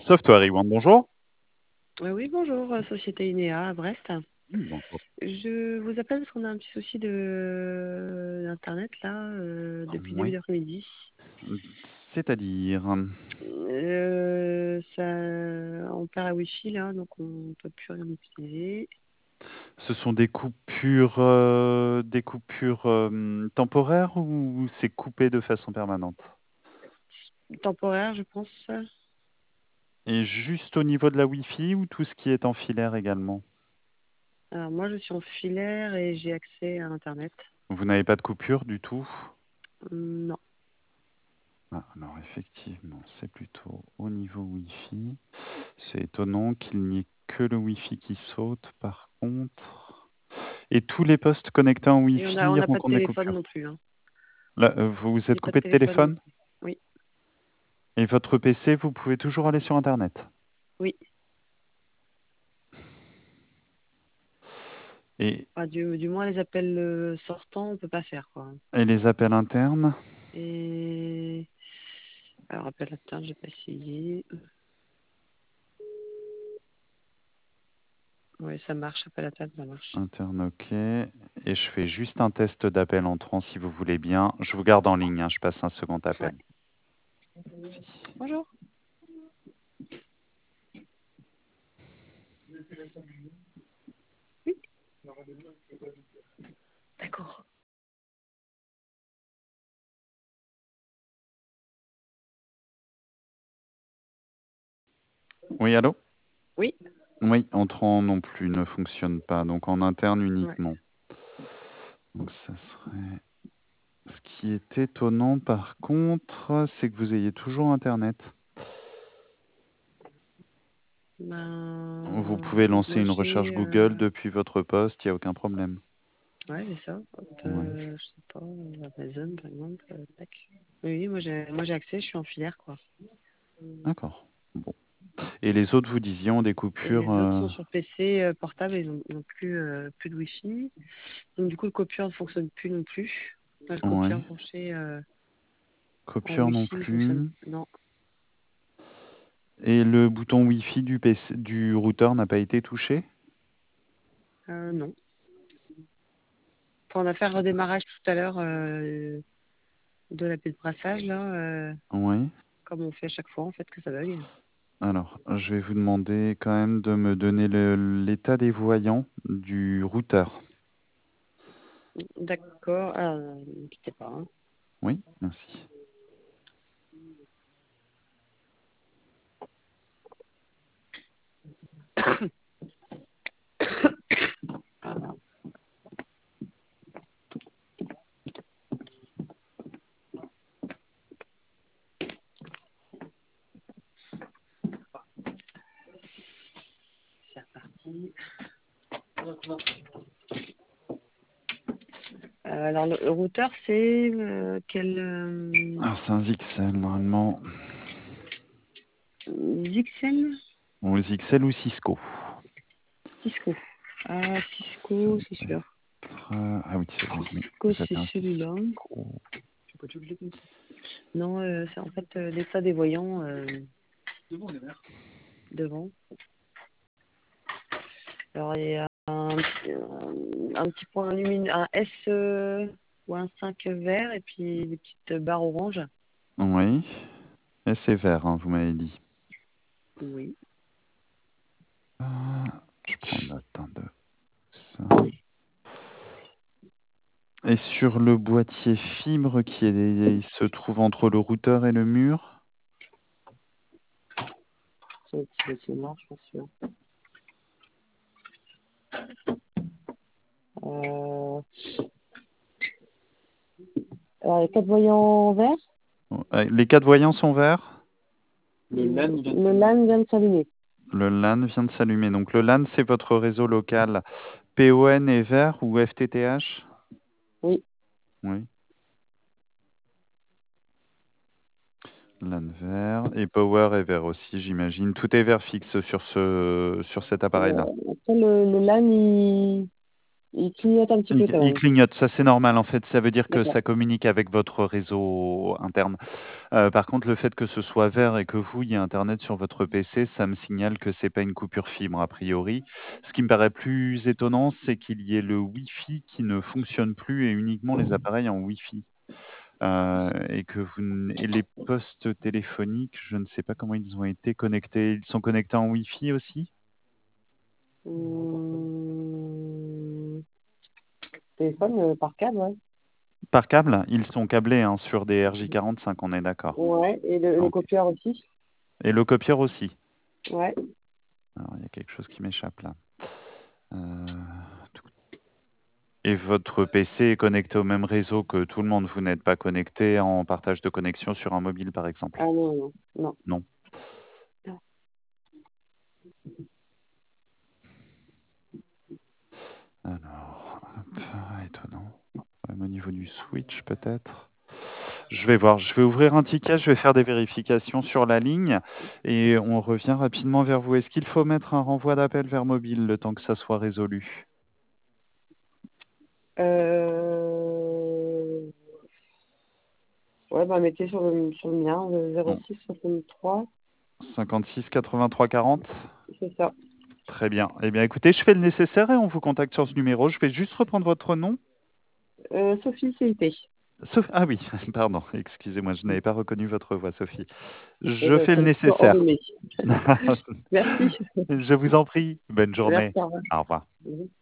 Software One, bonjour. Oui, bonjour, Société Inéa à Brest. Bonjour. Je vous appelle parce qu'on a un petit souci d'Internet là depuis début Oui, d'après-midi. c'est-à-dire, On perd la Wi-Fi là, donc on ne peut plus rien utiliser. ce sont des coupures temporaires ou c'est coupé de façon permanente? Temporaire, je pense. Et juste au niveau de la Wi-Fi ou tout ce qui est en filaire également? Alors moi, je suis en filaire et j'ai accès à Internet. Vous n'avez pas de coupure du tout? Non. Ah, alors effectivement, c'est plutôt au niveau Wi-Fi. C'est étonnant qu'il n'y ait que le Wi-Fi qui saute par contre. Et tous les postes connectés en Et on Wi-Fi n'a pas de rencontrent des téléphone coupures. non plus. Hein. Là, vous Il êtes n'y a pas de coupé de téléphone non téléphone? plus. Oui, Et votre PC, vous pouvez toujours aller sur Internet. oui. Et, Enfin, du moins, les appels sortants, on peut pas faire quoi. et les appels internes? Et alors, appel latin, j'ai pas essayé. Oui, ça marche, appel latin, ça marche. Interne, ok. Et je fais juste un test d'appel entrant si vous voulez bien. Je vous garde en ligne, hein, je passe un second Ouais. appel. Merci. Bonjour. Oui, d'accord. Oui, allô? Oui, Oui, entrant non plus ne fonctionne pas, donc en interne ouais. uniquement. Donc ça serait... Ce qui est étonnant par contre, c'est que vous ayez toujours Internet. Vous pouvez lancer Moi une recherche j'ai. Google depuis votre poste, il n'y a aucun problème. Ouais, c'est ça. Hop, Ouais. je sais pas, Amazon par exemple. Tac. Oui, moi j'ai accès, je suis en filaire quoi. D'accord. Bon. Et les autres, vous disiez, ont des Et coupures. les autres sont sur PC portable, ils ont plus de Wi-Fi. Donc du coup, le copieur ne fonctionne plus non plus. Le Ouais. copieur branché en Copieur non Wi-Fi ne fonctionne. plus. Non, Et le bouton Wi-Fi du PC, du routeur n'a pas été touché? non. Enfin, on a fait un redémarrage tout à l'heure de l'appel de brassage là. Oui. Comme on fait à chaque fois, en fait, que ça bug. Alors, je vais vous demander quand même de me donner l'état des voyants du routeur. D'accord. Alors, ne quittez pas. Hein. Oui, merci. Alors, c'est reparti. Alors, le routeur, c'est quel Alors, c'est un Zixel normalement. Zixel Ou Zixel ou Cisco. Cisco. Ah, Cisco, c'est sûr. Ah oui, c'est oui, oui, Cisco, vous avez c'est un celui-là. Cisco. Non, c'est en fait l'état des voyants devant. Alors, il y a un petit point lumineux, un S ou un 5 vert et puis des petites barres oranges. Oui. Et c'est vert, hein, vous m'avez dit. Oui. Je prends note hein, de ça. Et sur le boîtier fibre il se trouve entre le routeur et le mur? C'est noir, je pense. Euh, alors, les 4 voyants verts. Les 4 voyants sont verts? Le LAN vient de s'allumer. Le LAN vient de s'allumer. Donc le LAN, c'est votre réseau local PON est vert ou FTTH? Oui. Oui. LAN vert et Power est vert aussi, j'imagine. Tout est vert fixe sur cet appareil-là. Après, le LAN, il clignote un petit peu quand Il même. clignote, ça c'est normal en fait. Ça veut dire que D'accord. ça communique avec votre réseau interne. Par contre, le fait que ce soit vert et que vous, il y ait internet sur votre PC, ça me signale que c'est pas une coupure fibre a priori. Ce qui me paraît plus étonnant, c'est qu'il y ait le Wi-Fi qui ne fonctionne plus et uniquement les appareils en Wi-Fi. Et que et les postes téléphoniques, je ne sais pas comment ils ont été connectés. Ils sont connectés en Wi-Fi aussi? Hum, téléphone par câble, ouais. Par câble? Ils sont câblés hein, sur des RJ45, on est d'accord. Ouais, et le Ok. copieur aussi. Et le copieur aussi. Ouais. Alors, il y a quelque chose qui m'échappe là. Euh, Et votre PC est connecté au même réseau que tout le monde. Vous n'êtes pas connecté en partage de connexion sur un mobile, par exemple? Ah non, non, non. Non. Alors, hop, étonnant. Même au niveau du switch, peut-être. Je vais voir. Je vais ouvrir un ticket. Je vais faire des vérifications sur la ligne et on revient rapidement vers vous. Est-ce qu'il faut mettre un renvoi d'appel vers mobile le temps que ça soit résolu? Euh... Ouais, bah mettez sur le mien, le Bon, 06 63, 56 83 40. c'est ça. Très bien. Eh bien, écoutez, je fais le nécessaire et on vous contacte sur ce numéro. Je vais juste reprendre votre nom. Sophie CIP. Ah oui, pardon, excusez-moi, je n'avais pas reconnu votre voix, Sophie. Eh Je ben, fais le c'est un petit peu nécessaire. enrhumé. Merci. Je vous en prie. Bonne Merci, journée. au revoir. Au revoir. Mhm.